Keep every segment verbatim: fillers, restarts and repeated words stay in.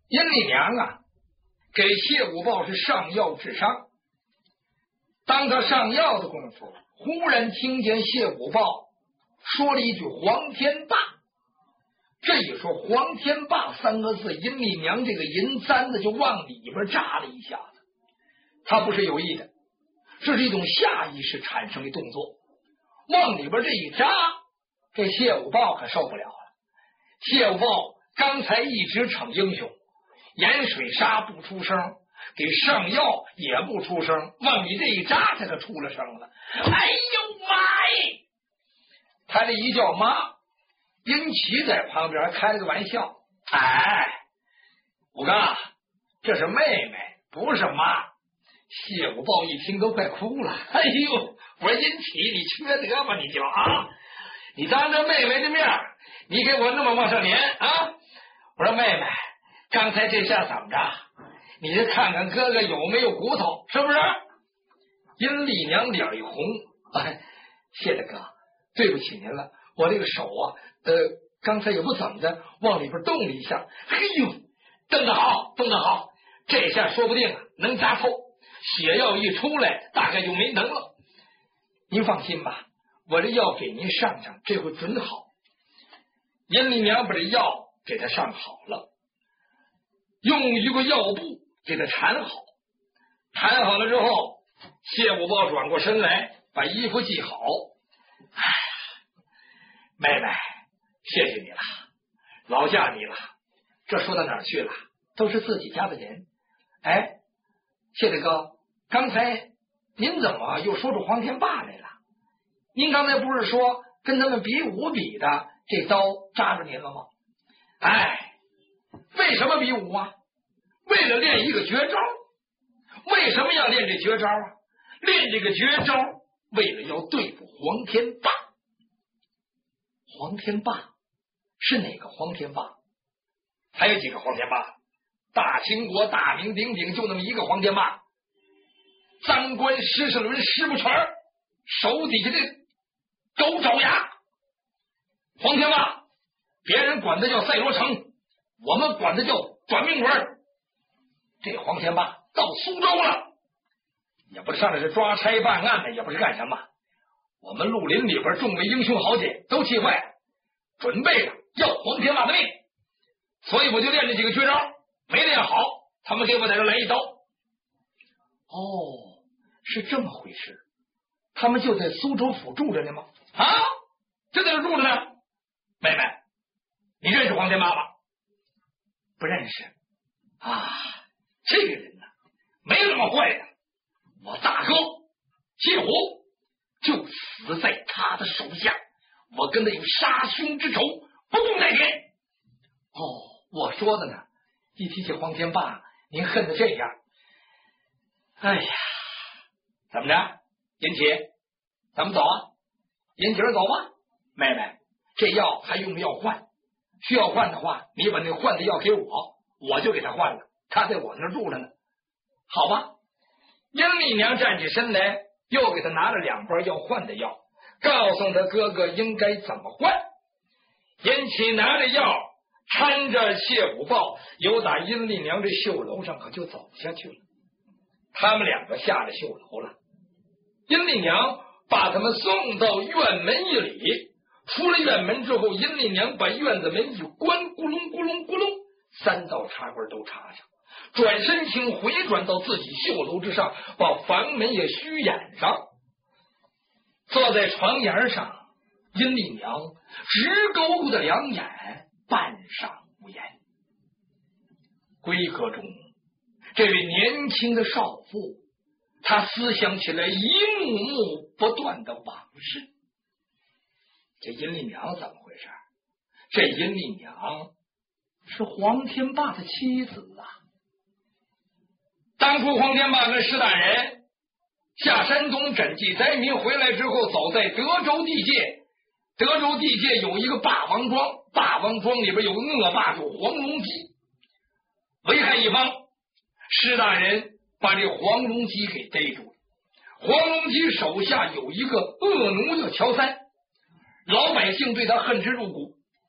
阴丽娘啊，给谢武豹是上药治伤。当他上药的功夫，忽然听见谢武豹说了一句黄天霸。这一说黄天霸三个字，阴丽娘这个银簪子就往里边扎了一下子。他不是有意的，这是一种下意识产生的动作，往里边这一扎，这谢武豹可受不了了。谢武豹刚才一直逞英雄，盐水沙不出声，给上药也不出声，往你这一扎，他可出了声了。哎呦妈耶！他这一叫妈，殷琦在旁边开了个玩笑，哎，武刚，这是妹妹，不是妈。谢武豹一听都快哭了，哎呦，我说殷琦，你缺德吧你就啊！你当着妹妹的面，你给我那么往上连啊！我说妹妹，刚才这下怎么着？你就看看哥哥有没有骨头，是不是？殷丽娘脸一红，哎，谢大哥，对不起您了，我这个手啊，呃，刚才也不怎么的，往里边动了一下。嘿呦，蹬得好，蹬得好，这下说不定啊能扎透，血药一出来，大概就没能了。您放心吧，我这药给您上上，这回准好。殷丽娘把这药给他上好了，用一个药布给他缠好，缠好了之后，谢武豹转过身来，把衣服系好。哎呀，妹妹，谢谢你了，劳驾你了。这说到哪儿去了？都是自己家的人。哎，谢大哥，刚才您怎么又说出黄天霸来了？您刚才不是说跟他们比武比的，这刀扎着您了吗？哎，为什么比武啊？为了练一个绝招。为什么要练这绝招啊？练这个绝招，为了要对付黄天霸。黄天霸是哪个黄天霸？还有几个黄天霸？大秦国大名鼎鼎就那么一个黄天霸，三关施世伦师不全，手底下的狗爪牙。黄天霸别人管他叫赛罗成，我们管他叫短命鬼。这黄天霸到苏州了，也不是上来是抓差办案的，也不是干什么。我们绿林里边众位英雄豪杰都气坏了，准备着要黄天霸的命，所以我就练这几个绝招，没练好，他们给我在这来一刀。哦，是这么回事，他们就在苏州府住着呢吗？啊，就在这住着呢。妹妹，你认识黄天霸吗？不认识啊，这个人呢，没那么坏的。我大哥谢虎就死在他的手下，我跟他有杀兄之仇，不共戴天。哦，我说的呢，一提起黄天霸，您恨得这样。哎呀，怎么着，银琦，咱们走啊？银姐走吧。妹妹，这药还用不要换？需要换的话，你把那换的药给我，我就给他换了，他在我那儿住着呢。好吧。殷丽娘站起身来，又给他拿了两包要换的药，告诉他哥哥应该怎么换。殷琦拿着药，搀着谢武豹，由打殷丽娘这绣楼上可就走下去了。他们两个下了绣楼了，殷丽娘把他们送到院门一里，出了院门之后，殷丽娘把院子门一关，咕隆咕隆咕隆，三道插棍都插上，转身请回转到自己绣楼之上，把房门也虚掩上。坐在床沿上，殷丽娘直勾勾的两眼，半晌无言。闺阁中，这位年轻的少妇，她思想起来一幕幕不断的往事。这殷丽娘怎么回事？这殷丽娘是黄天霸的妻子啊。当初黄天霸跟施大人下山东赈济灾民回来之后，走在德州地界，德州地界有一个霸王庄，霸王庄里边有恶霸主黄龙基，危害一方。施大人把这黄龙基给逮住了。黄龙基手下有一个恶奴叫乔三，老百姓对他恨之入骨。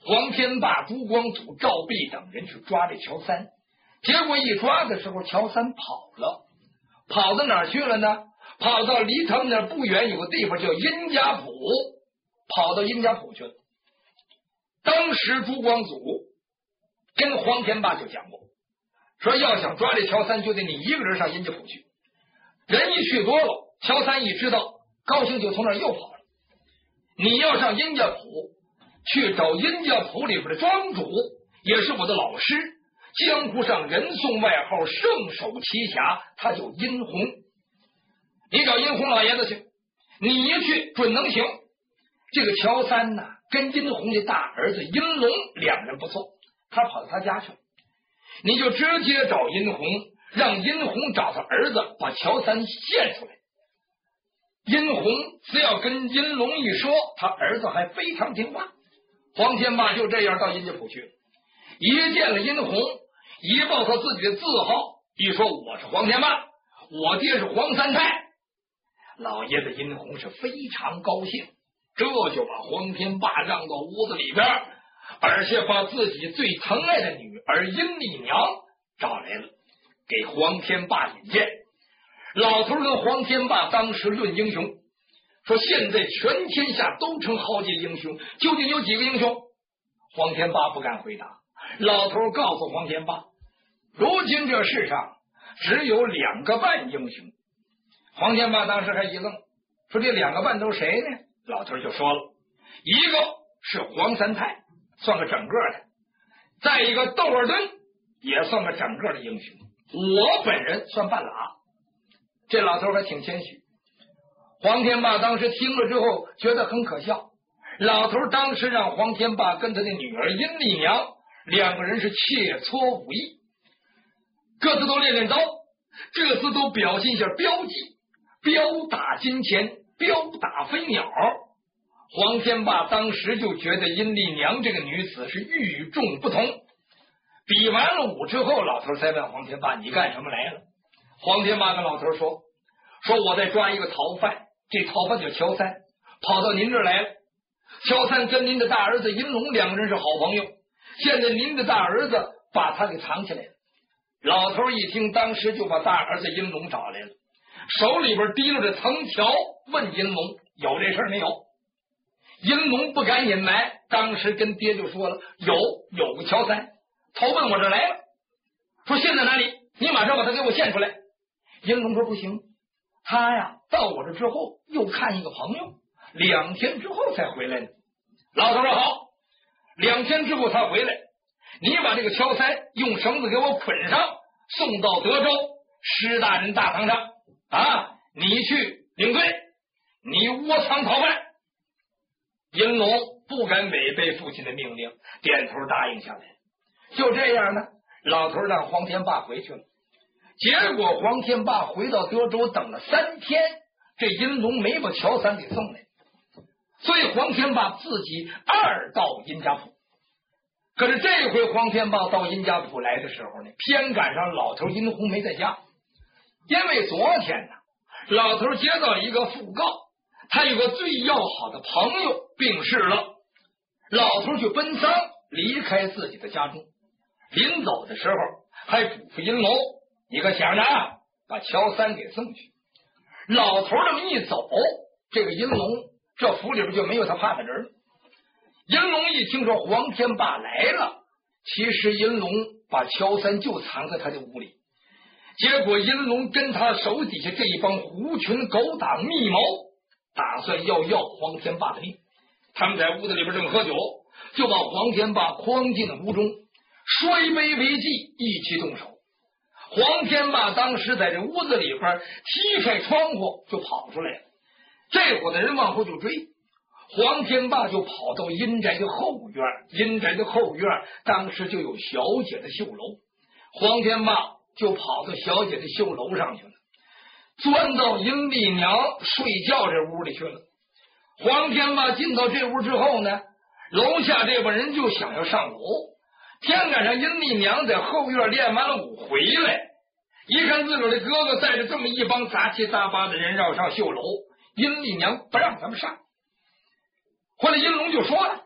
黄天霸、朱光祖、赵弼等人去抓这乔三，结果一抓的时候，乔三跑了，跑到哪儿去了呢？跑到离他们那不远有个地方叫殷家堡，跑到殷家堡去了。当时朱光祖跟黄天霸就讲过，说要想抓这乔三，就得你一个人上殷家堡去。人一去多了，乔三一知道，高兴就从那儿又跑了。你要上殷家堡去找殷家堡里边的庄主，也是我的老师，江湖上人送外号圣手奇侠，他叫殷红。你找殷红老爷子去，你一去准能行。这个乔三呢，跟殷红的大儿子殷龙两人不错，他跑到他家去了。你就直接找殷红，让殷红找他儿子，把乔三献出来。殷红只要跟殷龙一说，他儿子还非常听话。黄天霸就这样到殷家堡去了，一见了殷红，一报他自己的字号，一说我是黄天霸，我爹是黄三太。老爷子殷红是非常高兴，这就把黄天霸让到屋子里边，而且把自己最疼爱的女儿殷丽娘找来了，给黄天霸引荐。老头跟黄天霸当时论英雄，说现在全天下都称豪杰英雄，究竟有几个英雄？黄天霸不敢回答。老头告诉黄天霸，如今这世上只有两个半英雄。黄天霸当时还一愣，说这两个半都是谁呢？老头就说了，一个是黄三太，算个整个的，再一个窦尔敦也算个整个的英雄，我本人算半拉。这老头还挺谦虚。黄天霸当时听了之后觉得很可笑，老头当时让黄天霸跟他的女儿殷丽娘两个人是切磋武艺，各自都练练刀，这次都表现一下标技，标打金钱，标打飞鸟。黄天霸当时就觉得殷丽娘这个女子是与众不同。比完了武之后，老头才问黄天霸，你干什么来了？黄天霸跟老头说，说我在抓一个逃犯，这逃犯叫乔三，跑到您这儿来了。乔三跟您的大儿子殷龙两个人是好朋友，现在您的大儿子把他给藏起来了。老头一听，当时就把大儿子殷龙找来了，手里边提溜着藤条，问殷龙有这事儿没有。殷龙不敢隐瞒，当时跟爹就说了，有有个乔三逃奔我这来了，说现在哪里，你马上把他给我献出来。殷龙说不行，他呀到我这之后又看一个朋友，两天之后才回来呢。老头说好，两天之后他回来，你把这个乔三用绳子给我捆上，送到德州施大人大堂上啊，你去领队，你窝藏逃犯。殷龙不敢违背父亲的命令，点头答应下来。就这样呢，老头让黄天霸回去了。结果黄天霸回到德州等了三天，这殷龙没把乔三给送来，所以黄天霸自己二到殷家堡。可是这回黄天霸到殷家堡来的时候呢，偏赶上老头殷红没在家，因为昨天呢，老头接到一个讣告，他有个最要好的朋友病逝了，老头去奔丧，离开自己的家中。临走的时候还嘱咐殷龙，你可想着啊，把乔三给送去。老头这么一走，这个殷龙这府里边就没有他怕的人了。殷龙一听说黄天霸来了，其实殷龙把乔三就藏在他的屋里，结果殷龙跟他手底下这一帮狐群狗党密谋，打算要要黄天霸的命。他们在屋子里边正喝酒，就把黄天霸诓进了屋中，摔杯为祭，一起动手。黄天霸当时在这屋子里边踢开窗户就跑出来了，这伙的人往后就追，黄天霸就跑到阴宅的后院，阴宅的后院当时就有小姐的绣楼，黄天霸就跑到小姐的绣楼上去了，钻到殷丽娘睡觉这屋里去了。黄天霸进到这屋之后呢，楼下这帮人就想要上楼，天赶上殷丽娘在后院练完了舞回来，一看自个儿的哥哥带着这么一帮杂七杂八的人要上绣楼，殷丽娘不让他们上。后来殷龙就说了，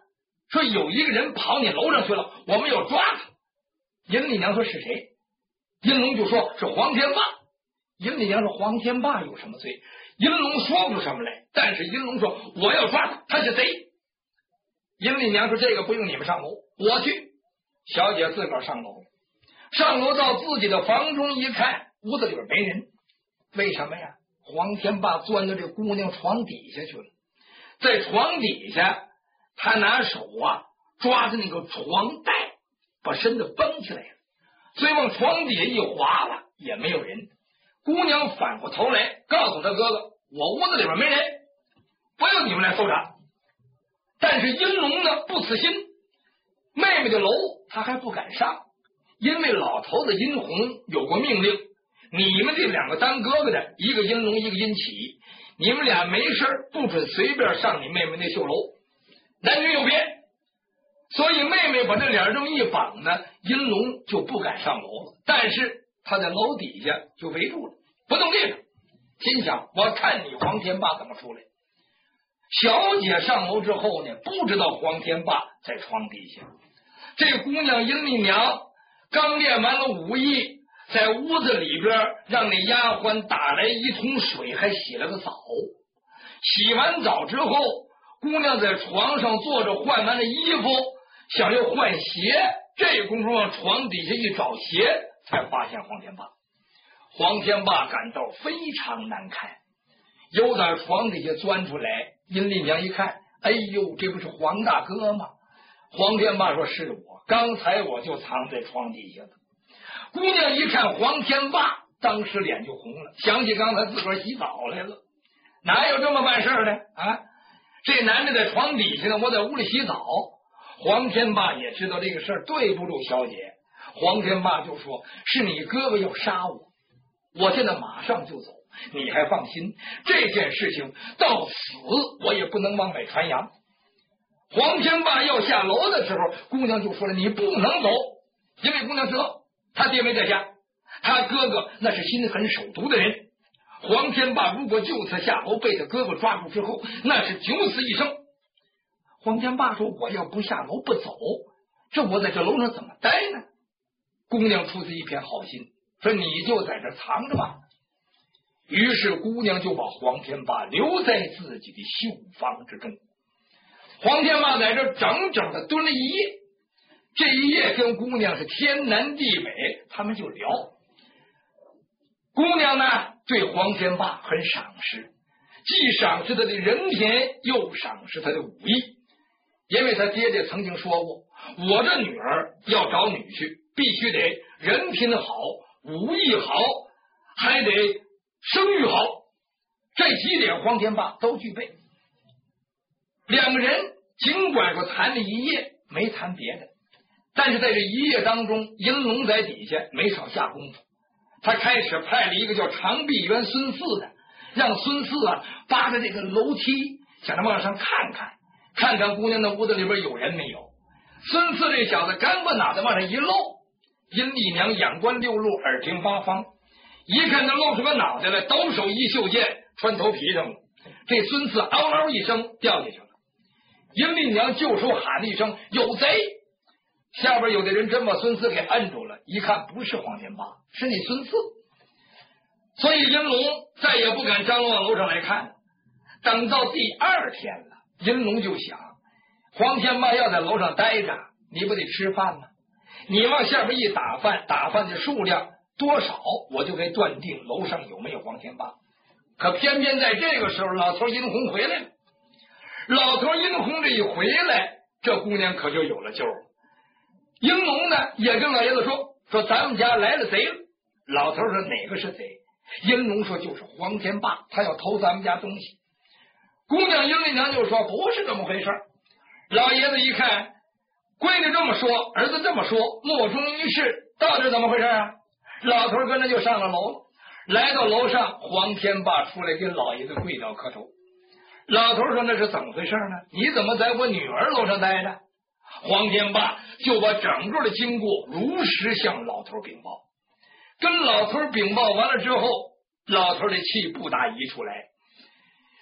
说有一个人跑你楼上去了，我们要抓他。银丽娘说是谁？银龙就说是黄天霸。银丽娘说黄天霸有什么罪？银龙说不出什么来，但是银龙说我要抓他，他是贼。银丽娘说这个不用你们上楼，我去。小姐自个儿上楼，上楼到自己的房中一看，屋子里边没人。为什么呀？黄天霸钻到这姑娘床底下去了，在床底下他拿手啊抓着那个床带，把身子绷起来了，所以往床底下一滑了，也没有人。姑娘反过头来告诉他哥哥，我屋子里边没人，不用你们来搜查。但是银龙呢不死心，妹妹的楼他还不敢上，因为老头子殷红有过命令，你们这两个当哥哥的，一个殷龙一个殷启，你们俩没事不准随便上你妹妹那绣楼，男女有别。所以妹妹把这脸这么一绑呢，殷龙就不敢上楼了。但是他在楼底下就围住了，不动地方，心想我看你黄天霸怎么出来。小姐上楼之后呢，不知道黄天霸在床底下。这姑娘殷丽娘刚练完了武艺，在屋子里边让那丫鬟打来一桶水，还洗了个澡。洗完澡之后，姑娘在床上坐着，换完了衣服，想要换鞋，这功夫往床底下一找鞋，才发现黄天霸。黄天霸感到非常难看，由打床底下钻出来。殷丽娘一看，哎呦，这不是黄大哥吗？黄天霸说是我，刚才我就藏在床底下的。姑娘一看黄天霸，当时脸就红了，想起刚才自个儿洗澡来了，哪有这么办事的啊？这男的在床底下呢，我在屋里洗澡。黄天霸也知道这个事儿对不住小姐，黄天霸就说是你哥哥要杀我，我现在马上就走，你还放心，这件事情到死我也不能往外传扬。黄天霸要下楼的时候，姑娘就说了你不能走，因为姑娘知道他爹没在家，他哥哥那是心狠手毒的人。黄天霸如果就此下楼被他哥哥抓住之后，那是九死一生。黄天霸说我要不下楼不走，这我在这楼上怎么待呢？姑娘出自一片好心，说你就在这藏着吧。于是姑娘就把黄天霸留在自己的绣房之中。黄天霸在这整整的蹲了一夜，这一夜跟姑娘是天南地北，他们就聊。姑娘呢对黄天霸很赏识，既赏识他的人品，又赏识他的武艺。因为他爹爹曾经说过，我这女儿要找女婿，必须得人品好，武艺好，还得声誉好，这几点黄天霸都具备。两个人尽管说谈了一夜，没谈别的，但是在这一夜当中，银龙在底下没少下功夫。他开始派了一个叫长臂猿孙四的，让孙四啊扒着这个楼梯，想着往上看看，看看姑娘的屋子里边有人没有。孙四这小子干把脑袋往上一露，殷丽娘眼观六路，耳听八方，一看他露出个脑袋来，抖手一袖剑穿头皮上了。这孙四嗷嗷一声掉下去了。殷丽娘就手喊了一声有贼，下边有的人真把孙四给摁住了，一看不是黄天霸，是你孙四。所以殷龙再也不敢张罗往楼上来看。等到第二天了，殷龙就想，黄天霸要在楼上待着，你不得吃饭吗？你往下边一打饭，打饭的数量多少，我就可以断定楼上有没有黄天霸。可偏偏在这个时候，老头殷红回来了。老头殷红这一回来，这姑娘可就有了救了。殷龙呢也跟老爷子说，说咱们家来了贼了。老头说哪个是贼？殷龙说就是黄天霸，他要偷咱们家东西。姑娘殷丽娘就说不是这么回事。老爷子一看闺女这么说，儿子这么说，莫衷一是，到底怎么回事啊？老头跟着就上了楼了。来到楼上，黄天霸出来跟老爷子跪倒磕头。老头说那是怎么回事呢？你怎么在我女儿楼上待着？黄天霸就把整个的经过如实向老头禀报。跟老头禀报完了之后，老头的气不打一处来。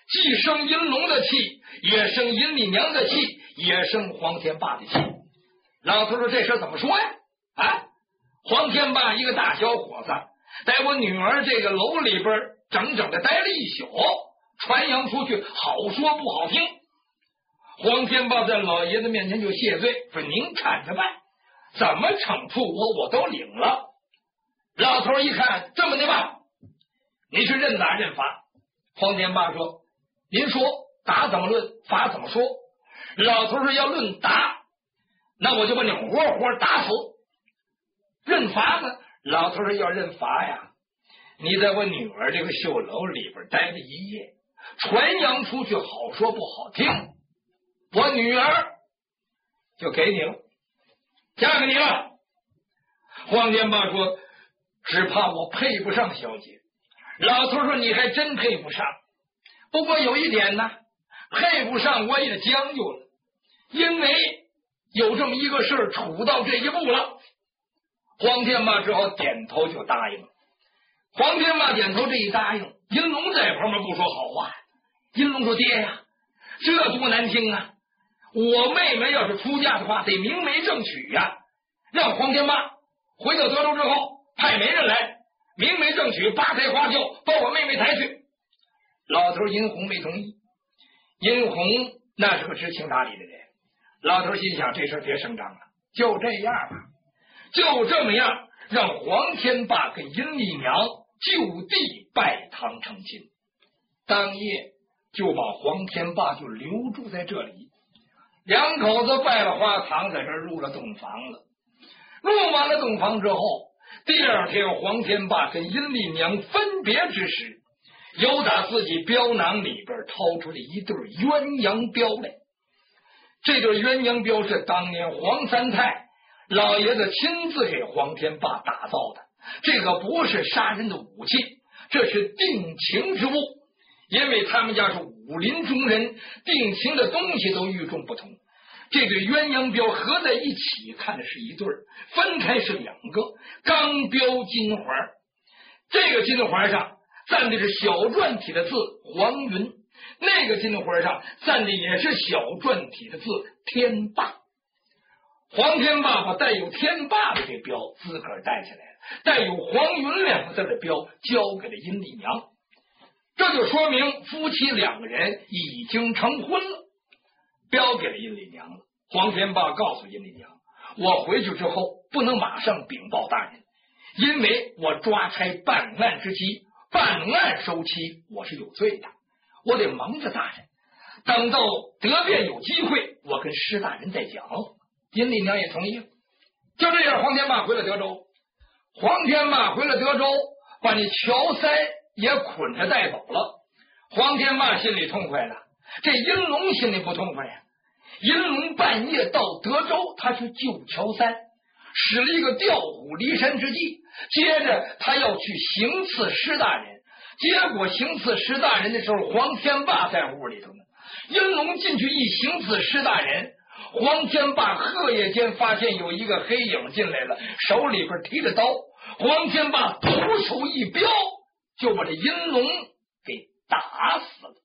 既生银龙的气，也生银丽娘的气，也生黄天霸的气。老头说这事怎么说呀？啊，黄天霸一个大小伙子，在我女儿这个楼里边整整的待了一宿，传扬出去，好说不好听。黄天霸在老爷子面前就谢罪，说您看着办，怎么惩处我我都领了。老头一看，这么的吧，你是认打认罚。黄天霸说，您说打怎么论，罚怎么说？老头说要论打，那我就把你活活打死。认罚呢？老头说要认罚呀，你在我女儿这个绣楼里边待了一夜，传扬出去，好说不好听，我女儿就给你了，嫁给你了。黄天霸说，只怕我配不上小姐。老头说，你还真配不上，不过有一点呢，配不上我也将就了，因为有这么一个事儿处到这一步了。黄天霸只好点头就答应了。黄天霸点头这一答应，银龙在旁边不说好话。银龙说，爹呀，这多难听啊，我妹妹要是出嫁的话得明媒正娶呀，让黄天霸回到德州之后派媒人来明媒正娶，八抬花轿把我妹妹抬去。老头银红没同意。银红那是个知情达理的人，老头心想这事别声张了，就这样吧，就这么样让黄天霸跟阴丽娘就地拜堂成亲。当夜就把黄天霸就留住在这里，两口子拜了花堂，在这入了洞房了。入完了洞房之后，第二天黄天霸跟阴丽娘分别之时，由打自己镖囊里边掏出了一对鸳鸯镖来。这对鸳鸯镖是当年黄三太老爷子亲自给黄天霸打造的，这个不是杀人的武器，这是定情之物，因为他们家是武林中人，定情的东西都与众不同。这对鸳鸯镖合在一起看的是一对，分开是两个钢标金环，这个金环上站的是小篆体的字黄云，那个金环上站的也是小篆体的字天霸。黄天霸把带有天霸的这镖自个儿带起来了，带有黄云两个字的镖交给了阴丽娘，这就说明夫妻两个人已经成婚了，镖给了阴丽娘了。黄天霸告诉阴丽娘，我回去之后不能马上禀报大人，因为我抓差办案之期，办案收期我是有罪的，我得忙着大人，等到得便有机会我跟施大人再讲。阴丽娘也同意了。就这样，黄天霸回了德州。黄天霸回了德州，把你乔三也捆着带走了。黄天霸心里痛快了，这阴龙心里不痛快呀。阴龙半夜到德州，他去救乔三，使了一个调虎离山之计。接着他要去行刺施大人，结果行刺施大人的时候，黄天霸在屋里头呢。阴龙进去一行刺施大人，黄天霸鹤夜间发现有一个黑影进来了，手里边提着刀，黄天霸徒手一镖就把这阴龙给打死了。